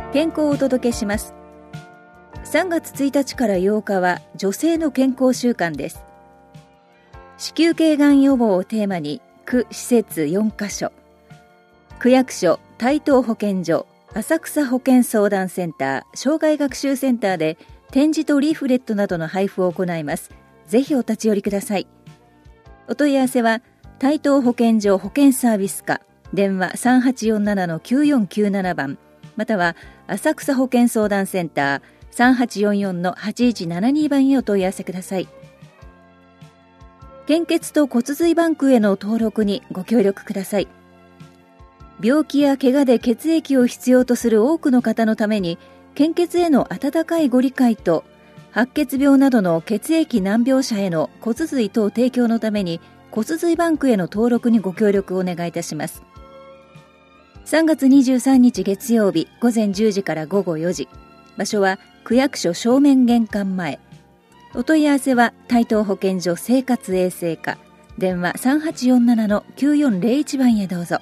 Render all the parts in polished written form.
健康をお届けします。3月1日から8日は女性の健康週間です。子宮頸がん予防をテーマに区施設4カ所、区役所、台東保健所、浅草保健相談センター、障害学習センターで展示とリーフレットなどの配布を行います。ぜひお立ち寄りください。お問い合わせは台東保健所保健サービス課、電話 3847-9497 番、または浅草保健相談センター 3844-8172 番へお問い合わせください。献血と骨髄バンクへの登録にご協力ください。病気や怪我で血液を必要とする多くの方のために、献血への温かいご理解と、白血病などの血液難病者への骨髄等提供のために、骨髄バンクへの登録にご協力をお願いいたします。3月23日月曜日午前10時から午後4時、場所は区役所正面玄関前。お問い合わせは台東保健所生活衛生課、電話 3847-9401 番へどうぞ。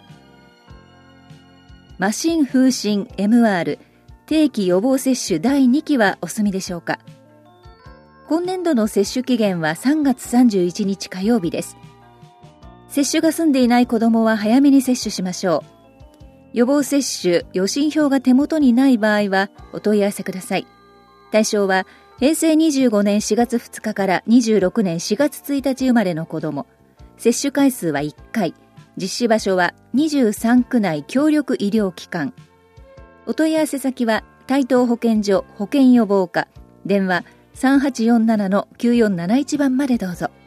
麻疹風疹 MR 定期予防接種第2期はお済みでしょうか。今年度の接種期限は3月31日火曜日です。接種が済んでいない子どもは早めに接種しましょう。予防接種予診票が手元にない場合はお問い合わせください。対象は平成25年4月2日から26年4月1日生まれの子ども。接種回数は1回。実施場所は23区内協力医療機関。お問い合わせ先は台東保健所保健予防課、電話 3847-9471 番までどうぞ。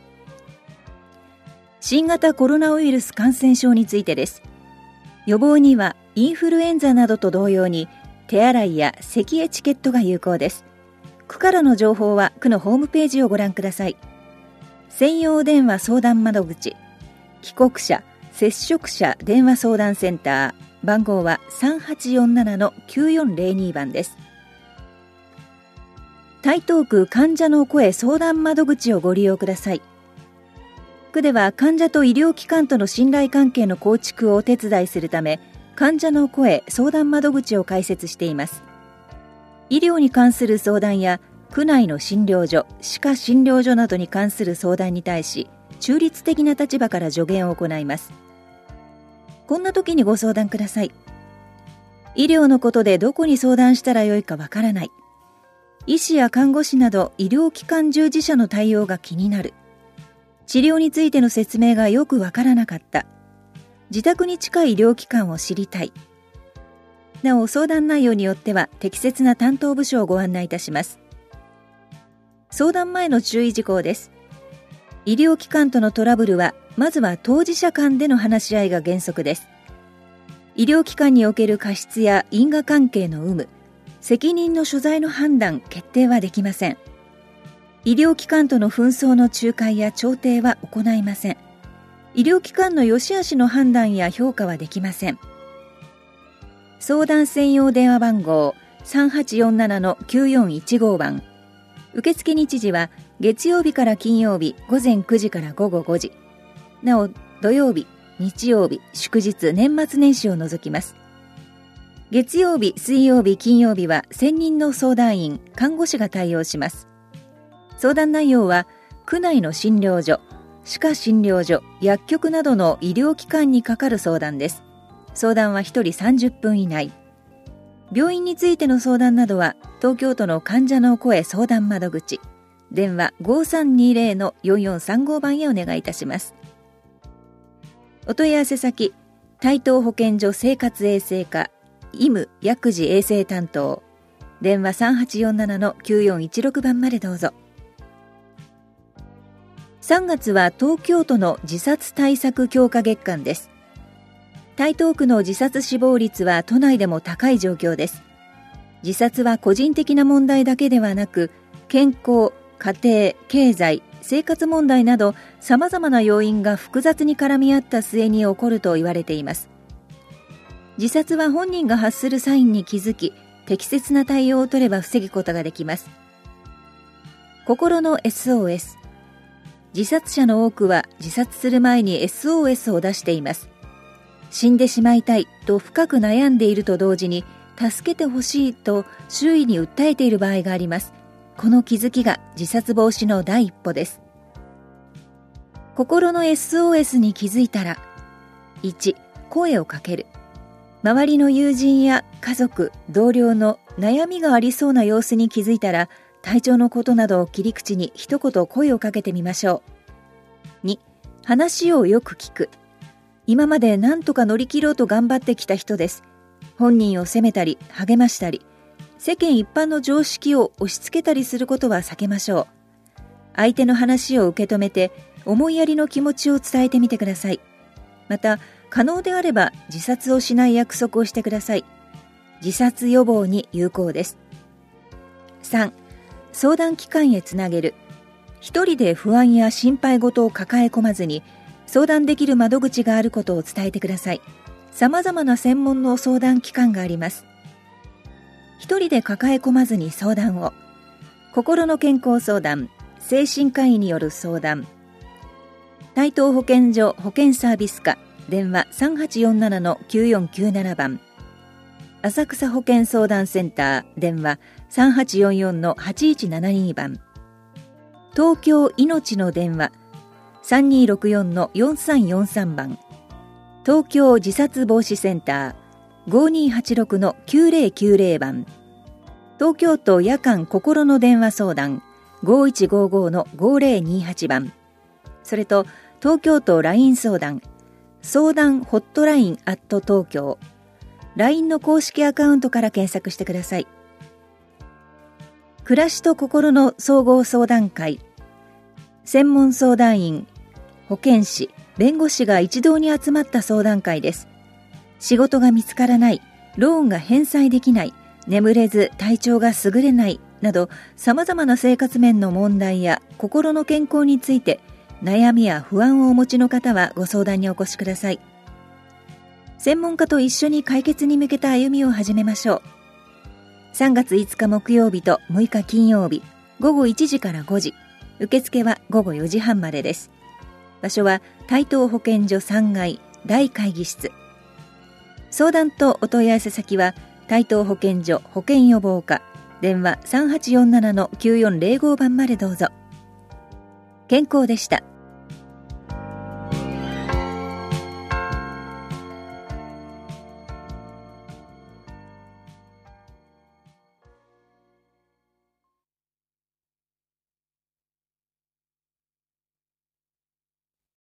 新型コロナウイルス感染症についてです。予防にはインフルエンザなどと同様に手洗いや咳エチケットが有効です。区からの情報は区のホームページをご覧ください。専用電話相談窓口、帰国者接触者電話相談センター、番号は 3847-9402 番です。台東区患者の声相談窓口をご利用ください。区では患者と医療機関との信頼関係の構築をお手伝いするため、患者の声相談窓口を開設しています。医療に関する相談や区内の診療所、歯科診療所などに関する相談に対し、中立的な立場から助言を行います。こんな時にご相談ください。医療のことでどこに相談したらよいかわからない。医師や看護師など医療機関従事者の対応が気になる。治療についての説明がよくわからなかった。自宅に近い医療機関を知りたい。なお、相談内容によっては適切な担当部署をご案内いたします。相談前の注意事項です。医療機関とのトラブルは、まずは当事者間での話し合いが原則です。医療機関における過失や因果関係の有無、責任の所在の判断・決定はできません。医療機関との紛争の仲介や調停は行いません。医療機関の良し悪しの判断や評価はできません。相談専用電話番号 3847-9415 番。受付日時は月曜日から金曜日午前9時から午後5時。なお、土曜日、日曜日、祝日、年末年始を除きます。月曜日、水曜日、金曜日は専任の相談員、看護師が対応します。相談内容は、区内の診療所、歯科診療所、薬局などの医療機関にかかる相談です。相談は1人30分以内。病院についての相談などは、東京都の患者の声相談窓口、電話 5320-4435 番へお願いいたします。お問い合わせ先、台東保健所生活衛生課、医務薬事衛生担当、電話 3847-9416 番までどうぞ。3月は東京都の自殺対策強化月間です。台東区の自殺死亡率は都内でも高い状況です。自殺は個人的な問題だけではなく、健康、家庭、経済、生活問題など様々な要因が複雑に絡み合った末に起こると言われています。自殺は本人が発するサインに気づき、適切な対応を取れば防ぐことができます。心の SOS。自殺者の多くは自殺する前に SOS を出しています。死んでしまいたいと深く悩んでいると同時に、 助けてほしいと周囲に訴えている場合があります。この気づきが自殺防止の第一歩です。心の SOS に気づいたら、1、声をかける。周りの友人や家族、同僚の悩みがありそうな様子に気づいたら、体調のことなどを切り口に一言声をかけてみましょう。2、話をよく聞く。今まで何とか乗り切ろうと頑張ってきた人です。本人を責めたり励ましたり、世間一般の常識を押し付けたりすることは避けましょう。相手の話を受け止めて思いやりの気持ちを伝えてみてください。また、可能であれば自殺をしない約束をしてください。自殺予防に有効です。3、相談機関へつなげる。一人で不安や心配事を抱え込まずに、相談できる窓口があることを伝えてください。様々な専門の相談機関があります。一人で抱え込まずに相談を。心の健康相談、精神科医による相談。台東保健所保健サービス課、電話 3847-9497 番。浅草保健相談センター、電話 3844-8172 番。東京いのちの電話 3264-4343 番。東京自殺防止センター 5286-9090 番。東京都夜間心の電話相談 5155-5028 番。それと東京都 LINE 相談相談ホットライン@東京 LINE の公式アカウントから検索してください。暮らしと心の総合相談会。専門相談員、保健師、弁護士が一堂に集まった相談会です。仕事が見つからない、ローンが返済できない、眠れず体調が優れないなど、様々な生活面の問題や心の健康について悩みや不安をお持ちの方はご相談にお越しください。専門家と一緒に解決に向けた歩みを始めましょう。3月5日木曜日と6日金曜日、午後1時から5時、受付は午後4時半までです。場所は台東保健所3階大会議室。相談とお問い合わせ先は台東保健所保健予防課、電話 3847-9405 番までどうぞ。健康でした。